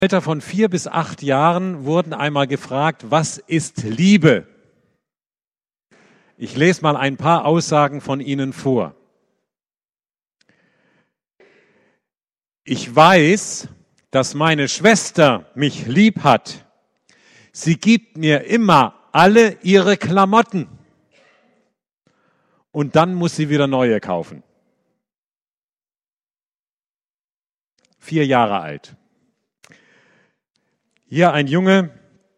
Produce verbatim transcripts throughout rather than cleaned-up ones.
Alter von vier bis acht Jahren wurden einmal gefragt, was ist Liebe? Ich lese mal ein paar Aussagen von ihnen vor. Ich weiß, dass meine Schwester mich lieb hat. Sie gibt mir immer alle ihre Klamotten. Und dann muss sie wieder neue kaufen. Vier Jahre alt. Hier ein Junge,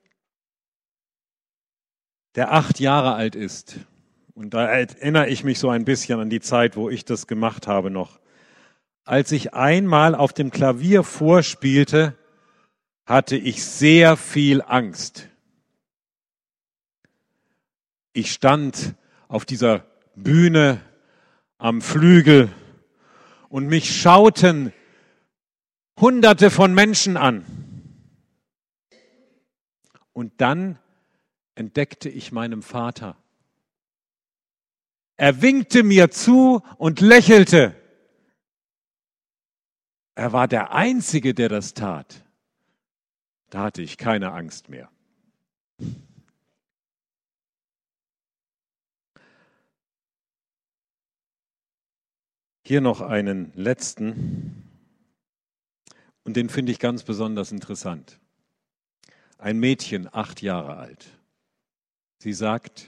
der acht Jahre alt ist. Und da erinnere ich mich so ein bisschen an die Zeit, wo ich das gemacht habe noch. Als ich einmal auf dem Klavier vorspielte, hatte ich sehr viel Angst. Ich stand auf dieser Bühne am Flügel und mich schauten Hunderte von Menschen an. Und dann entdeckte ich meinen Vater. Er winkte mir zu und lächelte. Er war der Einzige, der das tat. Da hatte ich keine Angst mehr. Hier noch einen letzten. Und den finde ich ganz besonders interessant. Ein Mädchen, acht Jahre alt. Sie sagt,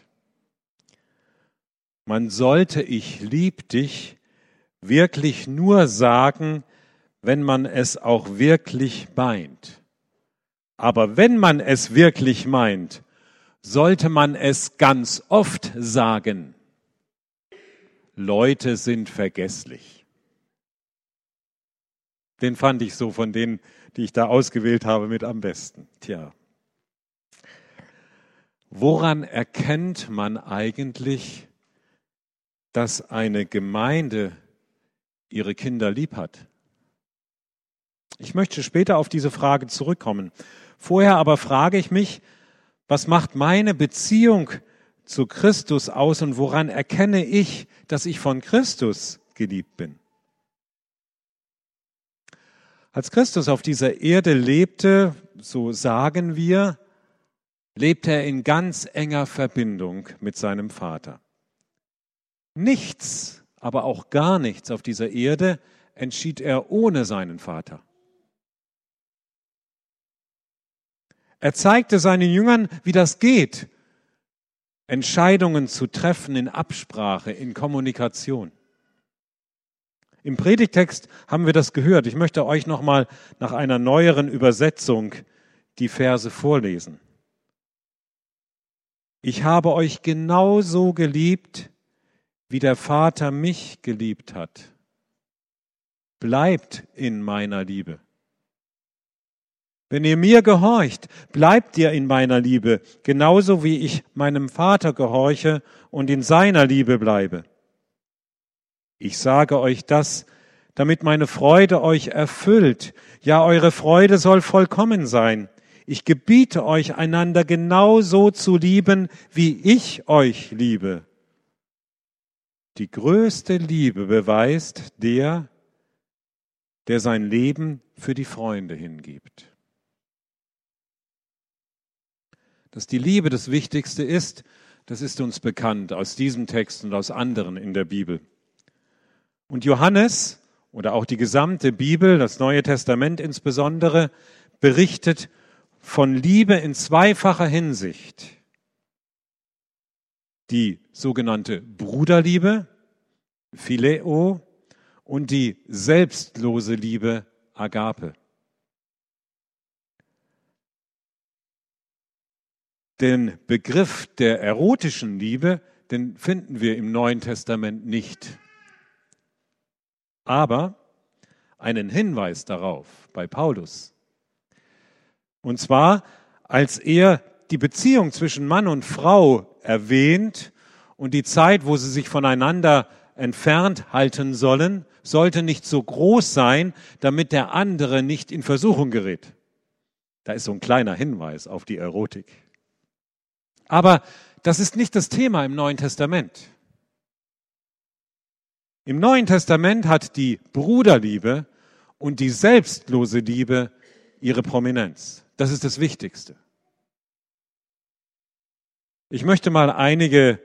man sollte ich lieb dich wirklich nur sagen, wenn man es auch wirklich meint. Aber wenn man es wirklich meint, sollte man es ganz oft sagen. Leute sind vergesslich. Den fand ich so von denen, die ich da ausgewählt habe, mit am besten. Tja. Woran erkennt man eigentlich, dass eine Gemeinde ihre Kinder lieb hat? Ich möchte später auf diese Frage zurückkommen. Vorher aber frage ich mich, was macht meine Beziehung zu Christus aus und woran erkenne ich, dass ich von Christus geliebt bin? Als Christus auf dieser Erde lebte, so sagen wir, lebte er in ganz enger Verbindung mit seinem Vater. Nichts, aber auch gar nichts auf dieser Erde entschied er ohne seinen Vater. Er zeigte seinen Jüngern, wie das geht, Entscheidungen zu treffen in Absprache, in Kommunikation. Im Predigtext haben wir das gehört. Ich möchte euch nochmal nach einer neueren Übersetzung die Verse vorlesen. Ich habe euch genauso geliebt, wie der Vater mich geliebt hat. Bleibt in meiner Liebe. Wenn ihr mir gehorcht, bleibt ihr in meiner Liebe, genauso wie ich meinem Vater gehorche und in seiner Liebe bleibe. Ich sage euch das, damit meine Freude euch erfüllt. Ja, eure Freude soll vollkommen sein. Ich gebiete euch, einander genauso zu lieben, wie ich euch liebe. Die größte Liebe beweist der, der sein Leben für die Freunde hingibt. Dass die Liebe das Wichtigste ist, das ist uns bekannt aus diesem Text und aus anderen in der Bibel. Und Johannes oder auch die gesamte Bibel, das Neue Testament insbesondere, berichtet von Liebe in zweifacher Hinsicht. Die sogenannte Bruderliebe, Phileo, und die selbstlose Liebe, Agape. Den Begriff der erotischen Liebe, den finden wir im Neuen Testament nicht. Aber einen Hinweis darauf bei Paulus. Und zwar, als er die Beziehung zwischen Mann und Frau erwähnt und die Zeit, wo sie sich voneinander entfernt halten sollen, sollte nicht so groß sein, damit der andere nicht in Versuchung gerät. Da ist so ein kleiner Hinweis auf die Erotik. Aber das ist nicht das Thema im Neuen Testament. Im Neuen Testament hat die Bruderliebe und die selbstlose Liebe ihre Prominenz. Das ist das Wichtigste. Ich möchte mal einige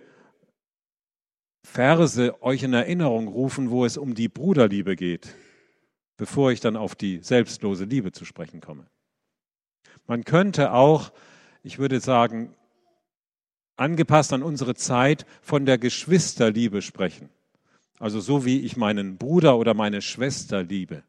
Verse euch in Erinnerung rufen, wo es um die Bruderliebe geht, bevor ich dann auf die selbstlose Liebe zu sprechen komme. Man könnte auch, ich würde sagen, angepasst an unsere Zeit, von der Geschwisterliebe sprechen. Also so wie ich meinen Bruder oder meine Schwester liebe.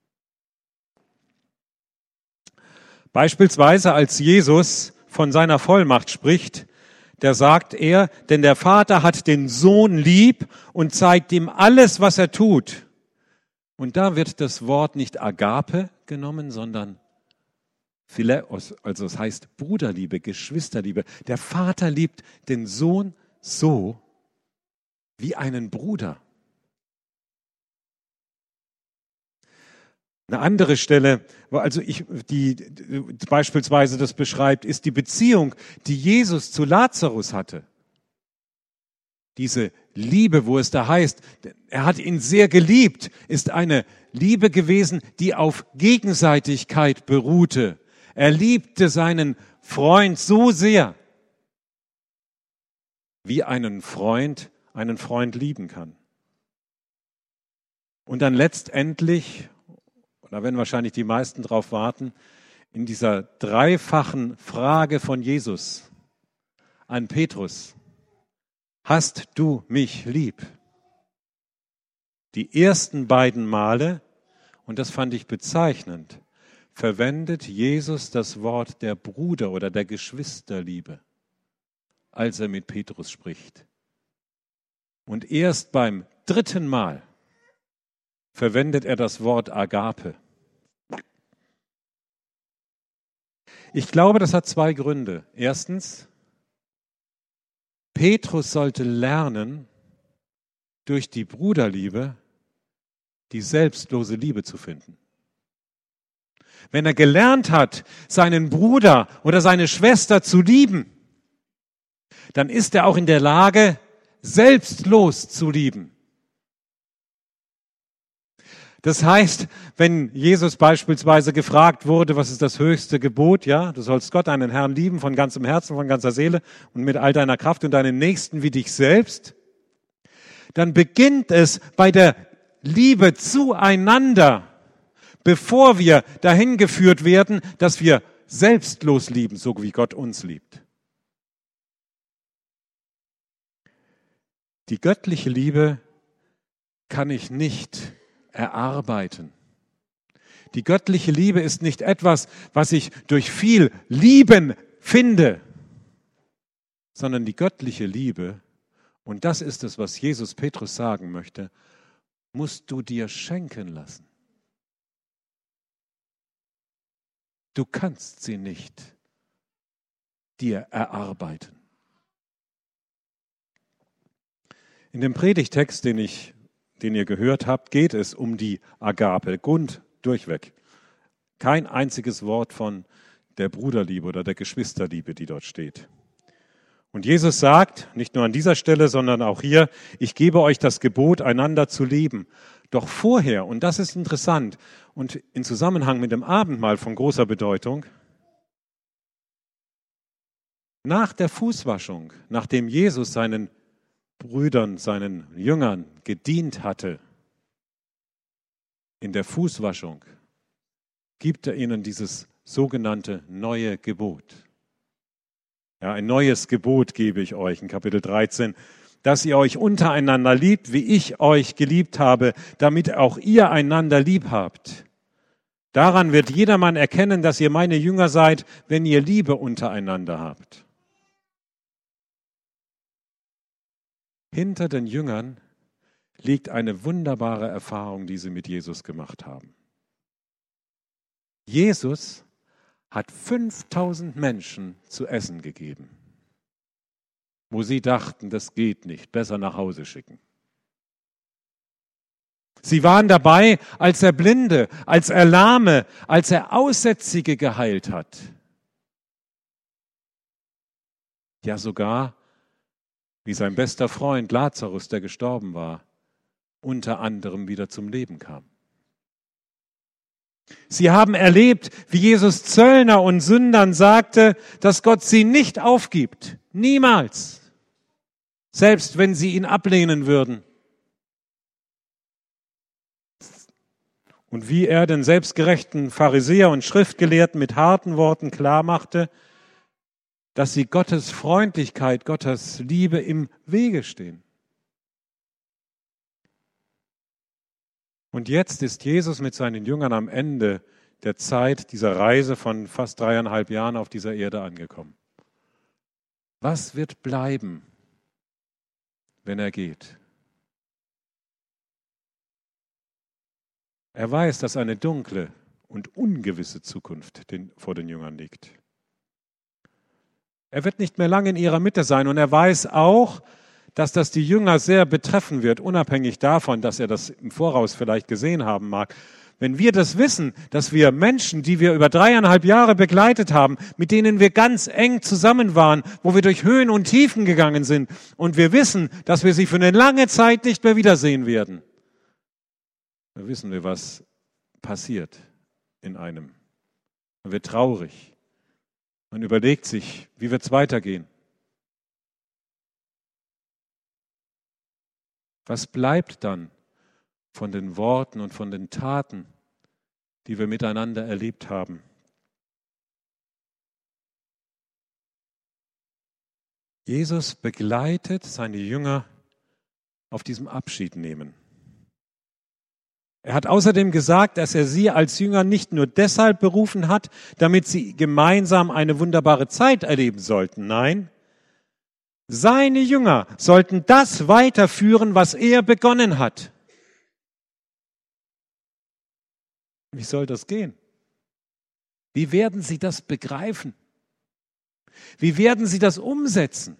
Beispielsweise als Jesus von seiner Vollmacht spricht, da sagt er, denn der Vater hat den Sohn lieb und zeigt ihm alles, was er tut. Und da wird das Wort nicht Agape genommen, sondern Phileos, also es heißt Bruderliebe, Geschwisterliebe. Der Vater liebt den Sohn so wie einen Bruder. Eine andere Stelle, also ich, die beispielsweise das beschreibt, ist die Beziehung, die Jesus zu Lazarus hatte. Diese Liebe, wo es da heißt, er hat ihn sehr geliebt, ist eine Liebe gewesen, die auf Gegenseitigkeit beruhte. Er liebte seinen Freund so sehr, wie einen Freund einen Freund lieben kann. Und dann letztendlich, da werden wahrscheinlich die meisten drauf warten, in dieser dreifachen Frage von Jesus an Petrus: Hast du mich lieb? Die ersten beiden Male, und das fand ich bezeichnend, verwendet Jesus das Wort der Bruder- oder der Geschwisterliebe, als er mit Petrus spricht. Und erst beim dritten Mal verwendet er das Wort Agape. Ich glaube, das hat zwei Gründe. Erstens, Petrus sollte lernen, durch die Bruderliebe die selbstlose Liebe zu finden. Wenn er gelernt hat, seinen Bruder oder seine Schwester zu lieben, dann ist er auch in der Lage, selbstlos zu lieben. Das heißt, wenn Jesus beispielsweise gefragt wurde, was ist das höchste Gebot, ja, du sollst Gott, deinen Herrn lieben von ganzem Herzen, von ganzer Seele und mit all deiner Kraft und deinen Nächsten wie dich selbst, dann beginnt es bei der Liebe zueinander, bevor wir dahin geführt werden, dass wir selbstlos lieben, so wie Gott uns liebt. Die göttliche Liebe kann ich nicht erarbeiten. Die göttliche Liebe ist nicht etwas, was ich durch viel Lieben finde, sondern die göttliche Liebe, und das ist es, was Jesus Petrus sagen möchte, musst du dir schenken lassen. Du kannst sie nicht dir erarbeiten. In dem Predigtext, den ich den ihr gehört habt, geht es um die Agape, Grund durchweg. Kein einziges Wort von der Bruderliebe oder der Geschwisterliebe, die dort steht. Und Jesus sagt, nicht nur an dieser Stelle, sondern auch hier, ich gebe euch das Gebot, einander zu lieben. Doch vorher, und das ist interessant und in Zusammenhang mit dem Abendmahl von großer Bedeutung, nach der Fußwaschung, nachdem Jesus seinen Brüdern, seinen Jüngern gedient hatte, in der Fußwaschung, gibt er ihnen dieses sogenannte neue Gebot. Ja, ein neues Gebot gebe ich euch in Kapitel dreizehn, dass ihr euch untereinander liebt, wie ich euch geliebt habe, damit auch ihr einander lieb habt. Daran wird jedermann erkennen, dass ihr meine Jünger seid, wenn ihr Liebe untereinander habt. Hinter den Jüngern liegt eine wunderbare Erfahrung, die sie mit Jesus gemacht haben. Jesus hat fünftausend Menschen zu essen gegeben, wo sie dachten, das geht nicht, besser nach Hause schicken. Sie waren dabei, als er Blinde, als er Lahme, als er Aussätzige geheilt hat. Ja, sogar wie sein bester Freund Lazarus, der gestorben war, unter anderem wieder zum Leben kam. Sie haben erlebt, wie Jesus Zöllner und Sündern sagte, dass Gott sie nicht aufgibt. Niemals. Selbst wenn sie ihn ablehnen würden. Und wie er den selbstgerechten Pharisäer und Schriftgelehrten mit harten Worten klarmachte, dass sie Gottes Freundlichkeit, Gottes Liebe im Wege stehen. Und jetzt ist Jesus mit seinen Jüngern am Ende der Zeit dieser Reise von fast dreieinhalb Jahren auf dieser Erde angekommen. Was wird bleiben, wenn er geht? Er weiß, dass eine dunkle und ungewisse Zukunft vor den Jüngern liegt. Er wird nicht mehr lange in ihrer Mitte sein und er weiß auch, dass das die Jünger sehr betreffen wird, unabhängig davon, dass er das im Voraus vielleicht gesehen haben mag. Wenn wir das wissen, dass wir Menschen, die wir über dreieinhalb Jahre begleitet haben, mit denen wir ganz eng zusammen waren, wo wir durch Höhen und Tiefen gegangen sind und wir wissen, dass wir sie für eine lange Zeit nicht mehr wiedersehen werden, dann wissen wir, was passiert in einem. Man wird traurig. Man überlegt sich, wie wird es weitergehen? Was bleibt dann von den Worten und von den Taten, die wir miteinander erlebt haben? Jesus begleitet seine Jünger auf diesem Abschiednehmen. Er hat außerdem gesagt, dass er sie als Jünger nicht nur deshalb berufen hat, damit sie gemeinsam eine wunderbare Zeit erleben sollten. Nein, seine Jünger sollten das weiterführen, was er begonnen hat. Wie soll das gehen? Wie werden sie das begreifen? Wie werden sie das umsetzen?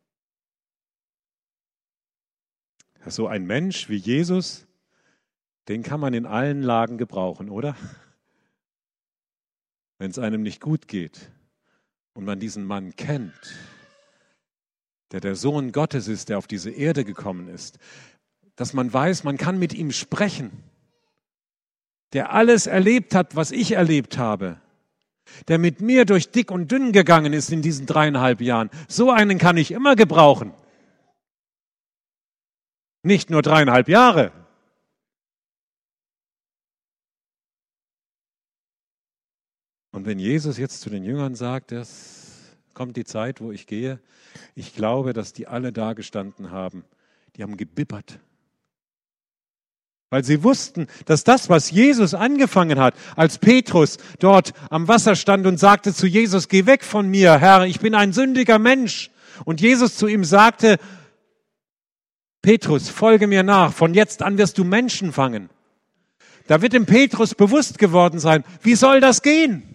So ein Mensch wie Jesus, den kann man in allen Lagen gebrauchen, oder? Wenn es einem nicht gut geht und man diesen Mann kennt, der der Sohn Gottes ist, der auf diese Erde gekommen ist, dass man weiß, man kann mit ihm sprechen, der alles erlebt hat, was ich erlebt habe, der mit mir durch dick und dünn gegangen ist in diesen dreieinhalb Jahren. So einen kann ich immer gebrauchen. Nicht nur dreieinhalb Jahre. Und wenn Jesus jetzt zu den Jüngern sagt, es kommt die Zeit, wo ich gehe, ich glaube, dass die alle da gestanden haben. Die haben gebibbert. Weil sie wussten, dass das, was Jesus angefangen hat, als Petrus dort am Wasser stand und sagte zu Jesus, geh weg von mir, Herr, ich bin ein sündiger Mensch. Und Jesus zu ihm sagte, Petrus, folge mir nach, von jetzt an wirst du Menschen fangen. Da wird dem Petrus bewusst geworden sein, wie soll das gehen?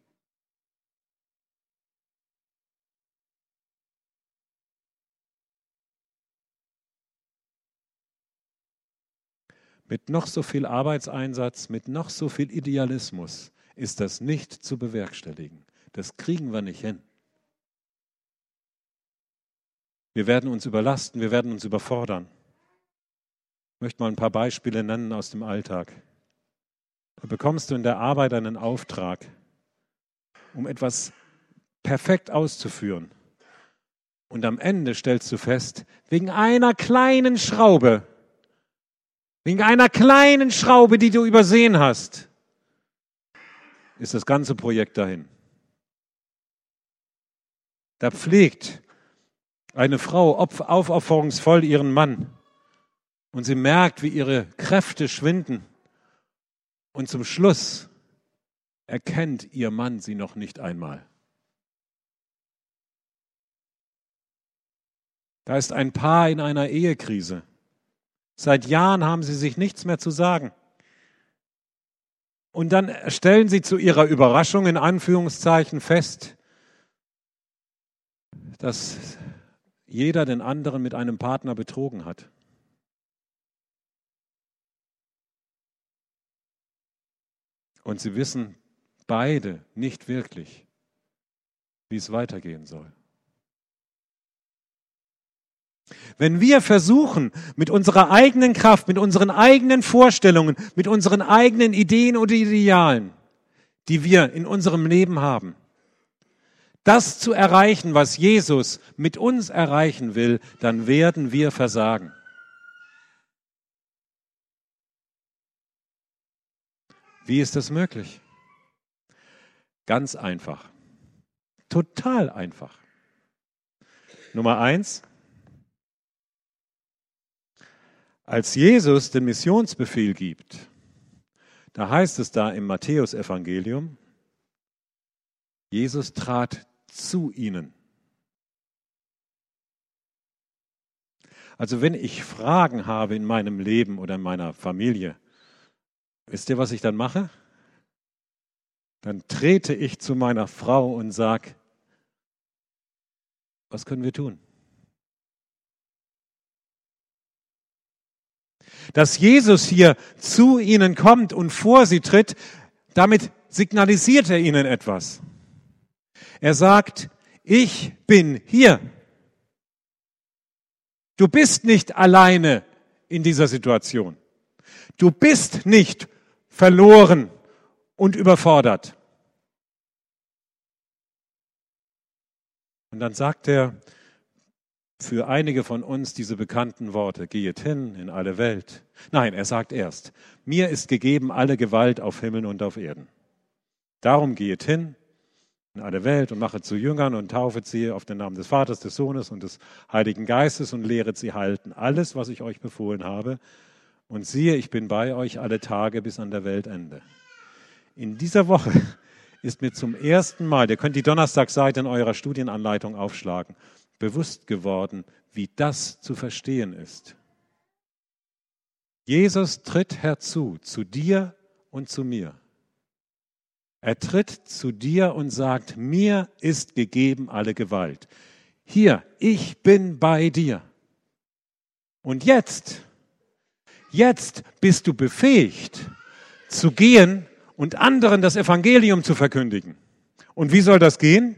Mit noch so viel Arbeitseinsatz, mit noch so viel Idealismus ist das nicht zu bewerkstelligen. Das kriegen wir nicht hin. Wir werden uns überlasten, wir werden uns überfordern. Ich möchte mal ein paar Beispiele nennen aus dem Alltag. Da bekommst du in der Arbeit einen Auftrag, um etwas perfekt auszuführen. Und am Ende stellst du fest, wegen einer kleinen Schraube, wegen einer kleinen Schraube, die du übersehen hast, ist das ganze Projekt dahin. Da pflegt eine Frau aufopferungsvoll ihren Mann und sie merkt, wie ihre Kräfte schwinden und zum Schluss erkennt ihr Mann sie noch nicht einmal. Da ist ein Paar in einer Ehekrise. Seit Jahren haben sie sich nichts mehr zu sagen. Und dann stellen sie zu ihrer Überraschung in Anführungszeichen fest, dass jeder den anderen mit einem Partner betrogen hat. Und sie wissen beide nicht wirklich, wie es weitergehen soll. Wenn wir versuchen, mit unserer eigenen Kraft, mit unseren eigenen Vorstellungen, mit unseren eigenen Ideen oder Idealen, die wir in unserem Leben haben, das zu erreichen, was Jesus mit uns erreichen will, dann werden wir versagen. Wie ist das möglich? Ganz einfach. Total einfach. Nummer eins. Als Jesus den Missionsbefehl gibt, da heißt es da im Matthäusevangelium, Jesus trat zu ihnen. Also wenn ich Fragen habe in meinem Leben oder in meiner Familie, wisst ihr, was ich dann mache? Dann trete ich zu meiner Frau und sage, was können wir tun? Dass Jesus hier zu ihnen kommt und vor sie tritt, damit signalisiert er ihnen etwas. Er sagt, ich bin hier. Du bist nicht alleine in dieser Situation. Du bist nicht verloren und überfordert. Und dann sagt er für einige von uns diese bekannten Worte, gehet hin in alle Welt. Nein, er sagt erst, mir ist gegeben alle Gewalt auf Himmel und auf Erden. Darum gehet hin in alle Welt und machet zu Jüngern und taufet sie auf den Namen des Vaters, des Sohnes und des Heiligen Geistes und lehret sie halten. Alles, was ich euch befohlen habe. Und siehe, ich bin bei euch alle Tage bis an der Weltende. In dieser Woche ist mir zum ersten Mal, ihr könnt die Donnerstagsseite in eurer Studienanleitung aufschlagen, bewusst geworden, wie das zu verstehen ist. Jesus tritt herzu, zu dir und zu mir. Er tritt zu dir und sagt, mir ist gegeben alle Gewalt. Hier, ich bin bei dir. Und jetzt, jetzt bist du befähigt, zu gehen und anderen das Evangelium zu verkündigen. Und wie soll das gehen?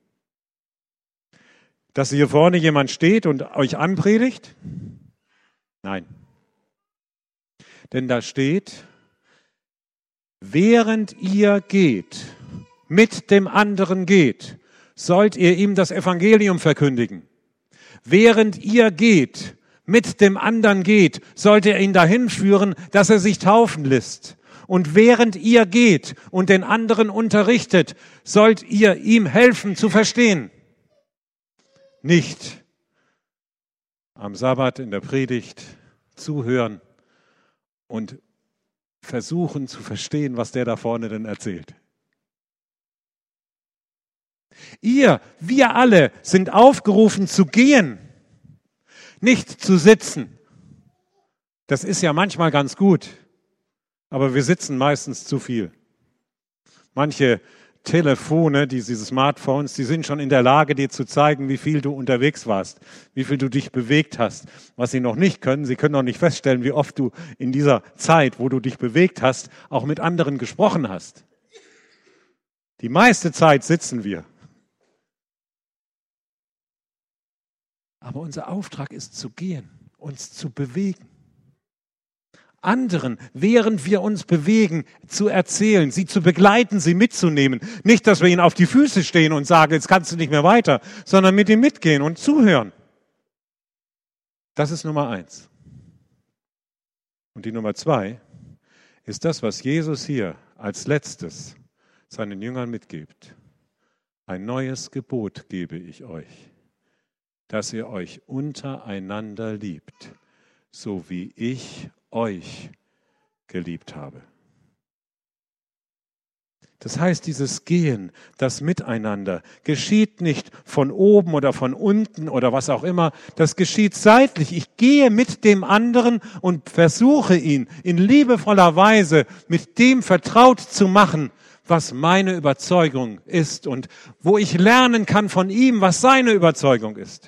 Dass hier vorne jemand steht und euch anpredigt? Nein. Denn da steht, während ihr geht, mit dem anderen geht, sollt ihr ihm das Evangelium verkündigen. Während ihr geht, mit dem anderen geht, sollt ihr ihn dahin führen, dass er sich taufen lässt. Und während ihr geht und den anderen unterrichtet, sollt ihr ihm helfen zu verstehen. Nicht am Sabbat in der Predigt zuhören und versuchen zu verstehen, was der da vorne denn erzählt. Ihr, wir alle sind aufgerufen zu gehen, nicht zu sitzen. Das ist ja manchmal ganz gut, aber wir sitzen meistens zu viel. Manche Telefone, diese Smartphones, die sind schon in der Lage, dir zu zeigen, wie viel du unterwegs warst, wie viel du dich bewegt hast. Was sie noch nicht können, sie können noch nicht feststellen, wie oft du in dieser Zeit, wo du dich bewegt hast, auch mit anderen gesprochen hast. Die meiste Zeit sitzen wir. Aber unser Auftrag ist zu gehen, uns zu bewegen. Anderen, während wir uns bewegen, zu erzählen, sie zu begleiten, sie mitzunehmen. Nicht, dass wir ihnen auf die Füße stehen und sagen, jetzt kannst du nicht mehr weiter, sondern mit ihm mitgehen und zuhören. Das ist Nummer eins. Und die Nummer zwei ist das, was Jesus hier als letztes seinen Jüngern mitgibt. Ein neues Gebot gebe ich euch, dass ihr euch untereinander liebt, so wie ich euch geliebt habe. Das heißt, dieses Gehen, das Miteinander, geschieht nicht von oben oder von unten oder was auch immer. Das geschieht seitlich. Ich gehe mit dem anderen und versuche ihn in liebevoller Weise mit dem vertraut zu machen, was meine Überzeugung ist und wo ich lernen kann von ihm, was seine Überzeugung ist.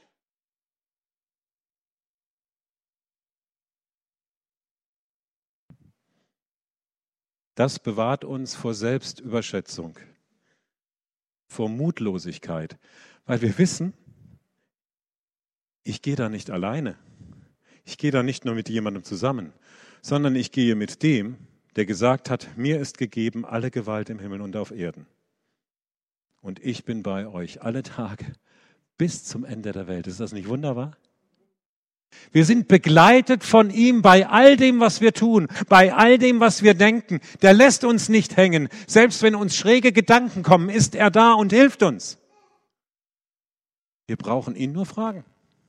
Das bewahrt uns vor Selbstüberschätzung, vor Mutlosigkeit, weil wir wissen, ich gehe da nicht alleine. Ich gehe da nicht nur mit jemandem zusammen, sondern ich gehe mit dem, der gesagt hat, mir ist gegeben alle Gewalt im Himmel und auf Erden. Und ich bin bei euch alle Tage bis zum Ende der Welt. Ist das nicht wunderbar? Wir sind begleitet von ihm bei all dem, was wir tun, bei all dem, was wir denken. Der lässt uns nicht hängen. Selbst wenn uns schräge Gedanken kommen, ist er da und hilft uns. Wir brauchen ihn nur fragen.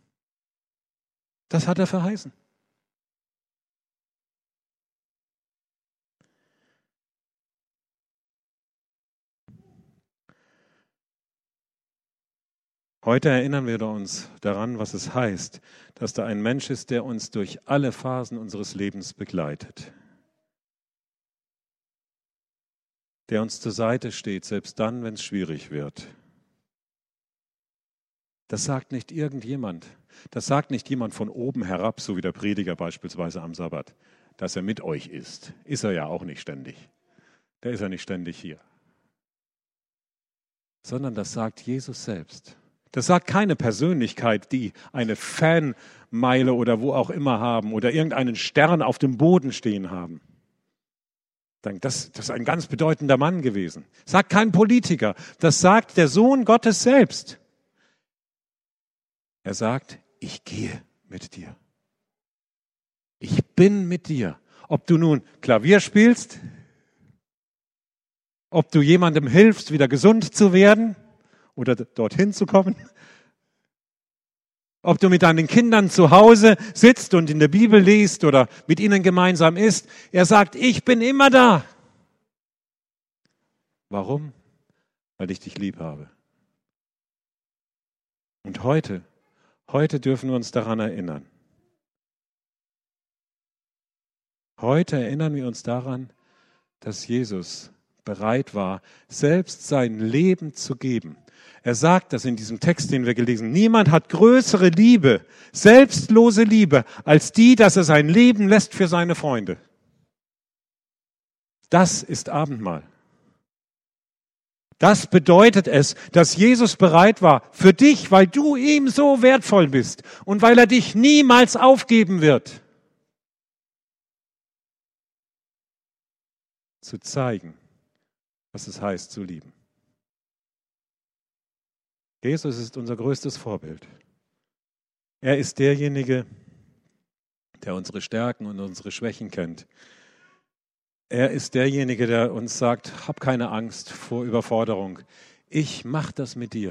Das hat er verheißen. Heute erinnern wir uns daran, was es heißt, dass da ein Mensch ist, der uns durch alle Phasen unseres Lebens begleitet. Der uns zur Seite steht, selbst dann, wenn es schwierig wird. Das sagt nicht irgendjemand. Das sagt nicht jemand von oben herab, so wie der Prediger beispielsweise am Sabbat, dass er mit euch ist. Ist er ja auch nicht ständig. Der ist ja nicht ständig hier. Sondern das sagt Jesus selbst. Das sagt keine Persönlichkeit, die eine Fanmeile oder wo auch immer haben oder irgendeinen Stern auf dem Boden stehen haben. Das, das ist ein ganz bedeutender Mann gewesen. Das sagt kein Politiker. Das sagt der Sohn Gottes selbst. Er sagt, ich gehe mit dir. Ich bin mit dir. Ob du nun Klavier spielst, ob du jemandem hilfst, wieder gesund zu werden oder dorthin zu kommen, ob du mit deinen Kindern zu Hause sitzt und in der Bibel liest oder mit ihnen gemeinsam isst. Er sagt, ich bin immer da. Warum? Weil ich dich lieb habe. Und heute Heute dürfen wir uns daran erinnern. Heute erinnern wir uns daran, dass Jesus bereit war, selbst sein Leben zu geben. Er sagt das in diesem Text, den wir gelesen haben. Niemand hat größere Liebe, selbstlose Liebe, als die, dass er sein Leben lässt für seine Freunde. Das ist Abendmahl. Das bedeutet es, dass Jesus bereit war, für dich, weil du ihm so wertvoll bist und weil er dich niemals aufgeben wird, zu zeigen, was es heißt zu lieben. Jesus ist unser größtes Vorbild. Er ist derjenige, der unsere Stärken und unsere Schwächen kennt. Er ist derjenige, der uns sagt, hab keine Angst vor Überforderung. Ich mache das mit dir.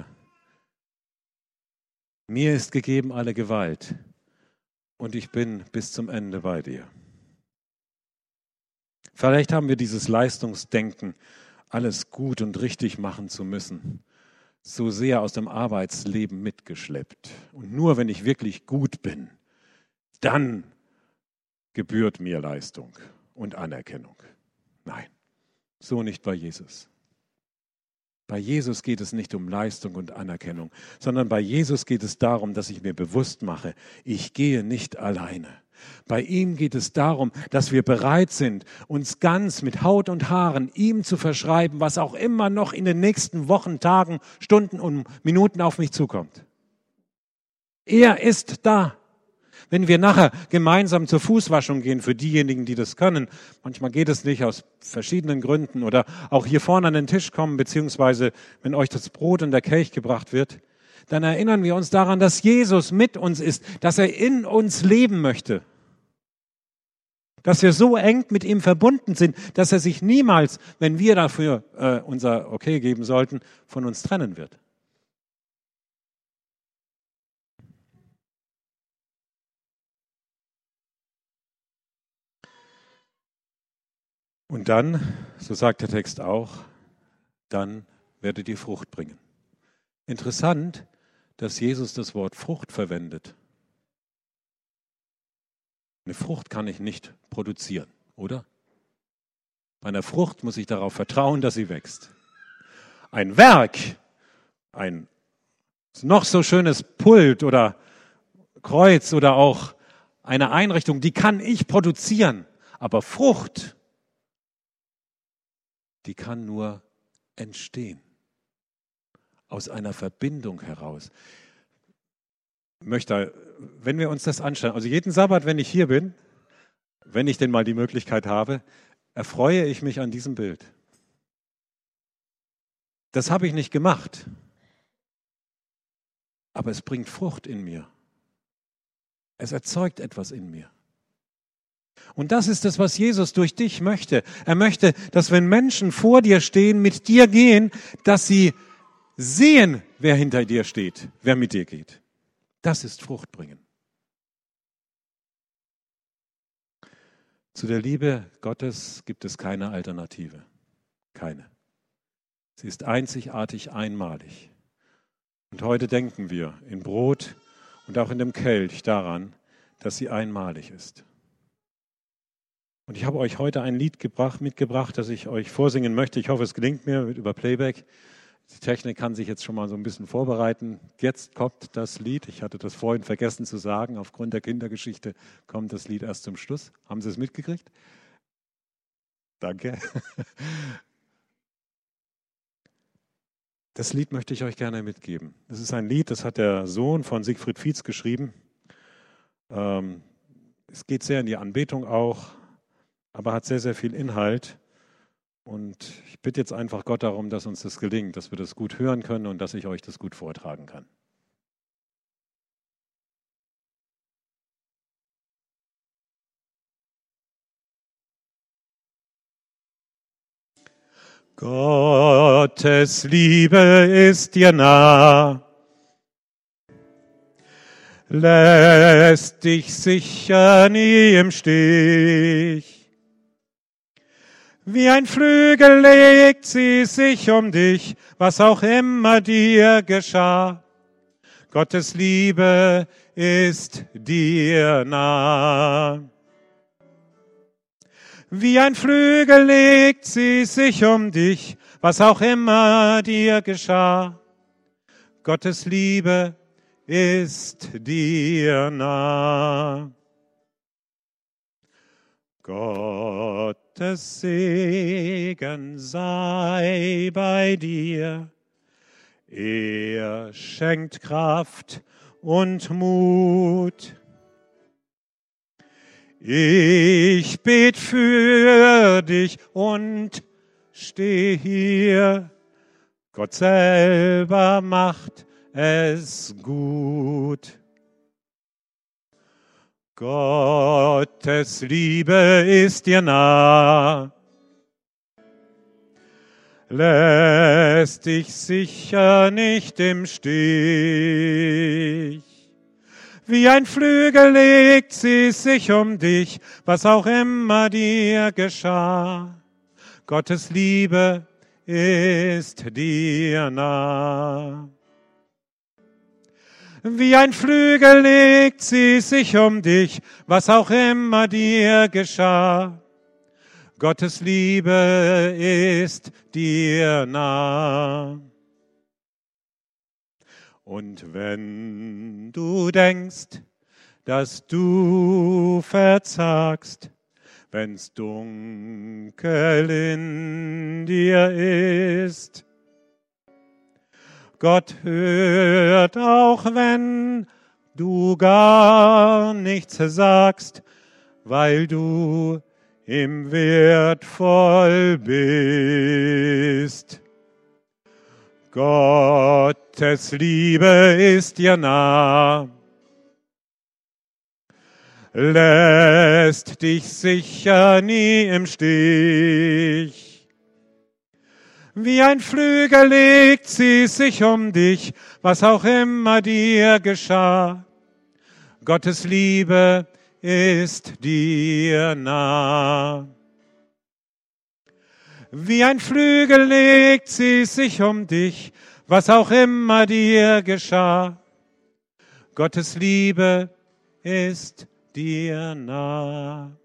Mir ist gegeben alle Gewalt und ich bin bis zum Ende bei dir. Vielleicht haben wir dieses Leistungsdenken, alles gut und richtig machen zu müssen, so sehr aus dem Arbeitsleben mitgeschleppt. Und nur wenn ich wirklich gut bin, dann gebührt mir Leistung und Anerkennung. Nein, so nicht bei Jesus. Bei Jesus geht es nicht um Leistung und Anerkennung, sondern bei Jesus geht es darum, dass ich mir bewusst mache, ich gehe nicht alleine. Bei ihm geht es darum, dass wir bereit sind, uns ganz mit Haut und Haaren ihm zu verschreiben, was auch immer noch in den nächsten Wochen, Tagen, Stunden und Minuten auf mich zukommt. Er ist da. Wenn wir nachher gemeinsam zur Fußwaschung gehen, für diejenigen, die das können, manchmal geht es nicht aus verschiedenen Gründen, oder auch hier vorne an den Tisch kommen, beziehungsweise wenn euch das Brot und der Kelch gebracht wird, dann erinnern wir uns daran, dass Jesus mit uns ist, dass er in uns leben möchte. Dass wir so eng mit ihm verbunden sind, dass er sich niemals, wenn wir dafür äh, unser Okay geben sollten, von uns trennen wird. Und dann, so sagt der Text auch, dann werdet ihr Frucht bringen. Interessant, dass Jesus das Wort Frucht verwendet. Eine Frucht kann ich nicht produzieren, oder? Bei einer Frucht muss ich darauf vertrauen, dass sie wächst. Ein Werk, ein noch so schönes Pult oder Kreuz oder auch eine Einrichtung, die kann ich produzieren. Aber Frucht, die kann nur entstehen. Aus einer Verbindung heraus. möchte, wenn wir uns das anschauen, also jeden Sabbat, wenn ich hier bin, wenn ich denn mal die Möglichkeit habe, erfreue ich mich an diesem Bild. Das habe ich nicht gemacht, aber es bringt Frucht in mir. Es erzeugt etwas in mir. Und das ist das, was Jesus durch dich möchte. Er möchte, dass wenn Menschen vor dir stehen, mit dir gehen, dass sie sehen, wer hinter dir steht, wer mit dir geht. Das ist Frucht bringen. Zu der Liebe Gottes gibt es keine Alternative. Keine. Sie ist einzigartig, einmalig. Und heute denken wir in Brot und auch in dem Kelch daran, dass sie einmalig ist. Und ich habe euch heute ein Lied gebracht, mitgebracht, das ich euch vorsingen möchte. Ich hoffe, es gelingt mir mit über Playback. Die Technik kann sich jetzt schon mal so ein bisschen vorbereiten. Jetzt kommt das Lied. Ich hatte das vorhin vergessen zu sagen. Aufgrund der Kindergeschichte kommt das Lied erst zum Schluss. Haben Sie es mitgekriegt? Danke. Das Lied möchte ich euch gerne mitgeben. Das ist ein Lied, das hat der Sohn von Siegfried Fietz geschrieben. Ähm, es geht sehr in die Anbetung auch, aber hat sehr, sehr viel Inhalt. Und ich bitte jetzt einfach Gott darum, dass uns das gelingt, dass wir das gut hören können und dass ich euch das gut vortragen kann. Gottes Liebe ist dir nah, lässt dich sicher nie im Stich. Wie ein Flügel legt sie sich um dich, was auch immer dir geschah. Gottes Liebe ist dir nah. Wie ein Flügel legt sie sich um dich, was auch immer dir geschah. Gottes Liebe ist dir nah. Gottes Segen sei bei dir. Er schenkt Kraft und Mut. Ich bet für dich und steh hier. Gott selber macht es gut. Gottes Liebe ist dir nah, lässt dich sicher nicht im Stich. Wie ein Flügel legt sie sich um dich, was auch immer dir geschah. Gottes Liebe ist dir nah. Wie ein Flügel legt sie sich um dich, was auch immer dir geschah. Gottes Liebe ist dir nah. Und wenn du denkst, dass du verzagst, wenn's dunkel in dir ist, Gott hört, auch wenn du gar nichts sagst, weil du ihm wertvoll bist. Gottes Liebe ist dir nah, lässt dich sicher nie im Stich. Wie ein Flügel legt sie sich um dich, was auch immer dir geschah. Gottes Liebe ist dir nah. Wie ein Flügel legt sie sich um dich, was auch immer dir geschah. Gottes Liebe ist dir nah.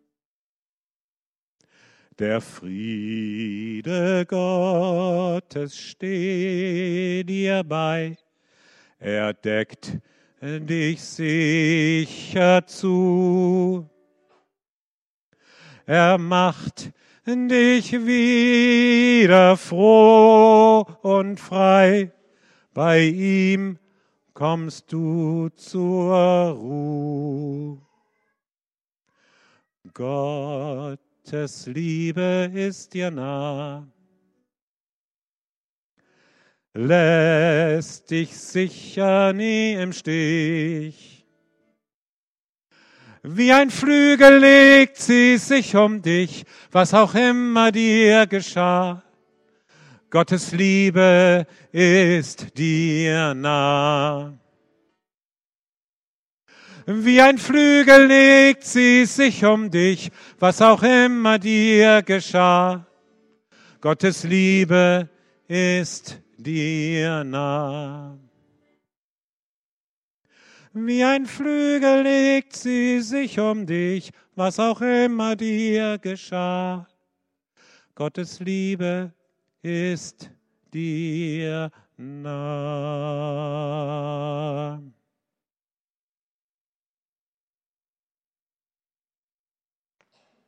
Der Friede Gottes steht dir bei, er deckt dich sicher zu. Er macht dich wieder froh und frei, bei ihm, kommst du zur Ruhe. Gottes Liebe ist dir nah, lässt dich sicher nie im Stich. Wie ein Flügel legt sie sich um dich, was auch immer dir geschah. Gottes Liebe ist dir nah. Wie ein Flügel legt sie sich um dich, was auch immer dir geschah. Gottes Liebe ist dir nah. Wie ein Flügel legt sie sich um dich, was auch immer dir geschah. Gottes Liebe ist dir nah.